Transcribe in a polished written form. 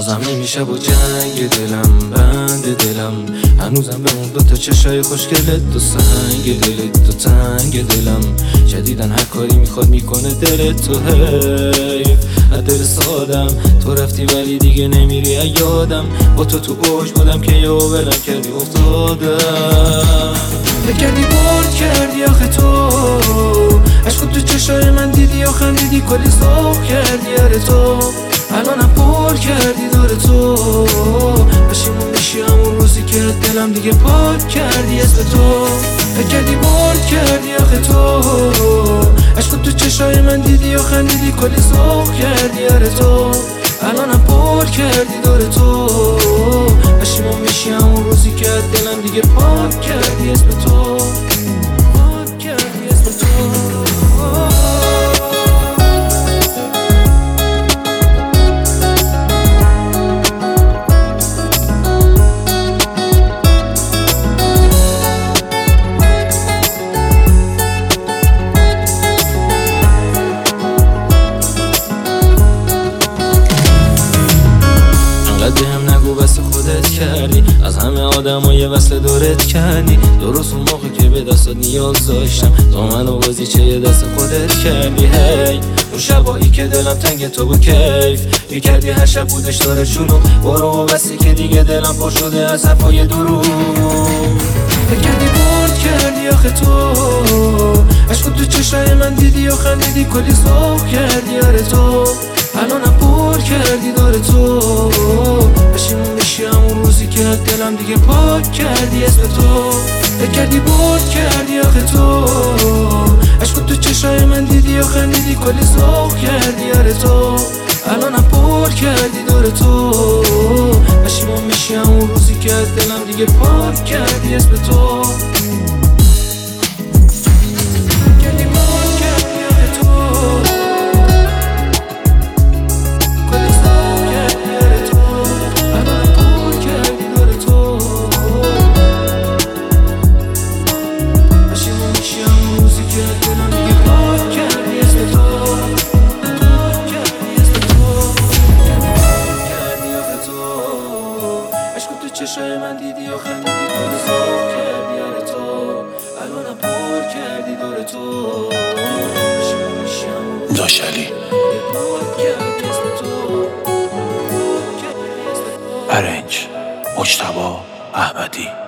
بازم نمیشه با جنگ دلم، بند دلم هنوزم به اون دوتا چشای خوشگلت، تو سنگ دلت، تو تنگ دلم جدیدن هر کاری میخواد میکنه دلت، تو حیف دل سادم تو رفتی ولی دیگه نمیری یادم، با تو اوج بودم که یه ولم کردی افتادم، بکردی برد کردی آخه تو عشق تو چشای من دیدی و خندیدی کلی ساخ کردی اره تو الانم پر کردی داره تو پشیمون میشی همون روزی که دلم دیگه پاک کردی اسم تو بکردی برد کردی آخه تو عشق تو چشای من دیدی و خندیدی کلی ساخ کردی اره تو الانم پر کردی داره تو پشیمون میشی همون روزی که دلم دیگه پاک کردی اسم تو پاک کردی اسم تو بس خودت کردی از همه آدم یه وصل دورت کردی درست اون موقع که به دستات نیاز داشتم دامنو بازی چه یه دست خودت کردی هی اون شبایی که دلم تنگ تو بود کیف یه کردی هر شب بودش داره شلوغ برو و بسی که دیگه دلم پر شده از حرفای دروغ بکردی برد کردی آخه تو عشق تو چشای من دیدی و خندیدی کلی ساخ کردی اره تو الانم پر کردی داره تو پشیمون میشی همون روزی که دلم دیگه پاک کردی اسم تو بکردی برد کردی آخه تو عشق تو چشای من دیدی و خندیدی کلی ساخ کردی اره تو الانم پر کردی داره تو پشیمون میشی همون روزی که دلم دیگه پاک کردی اسم تو چشای من دیدی و خندیدی کلی ساخ کردی اره تو الانم پر کردی داره تو داشلی ارنج مجتبی احمدی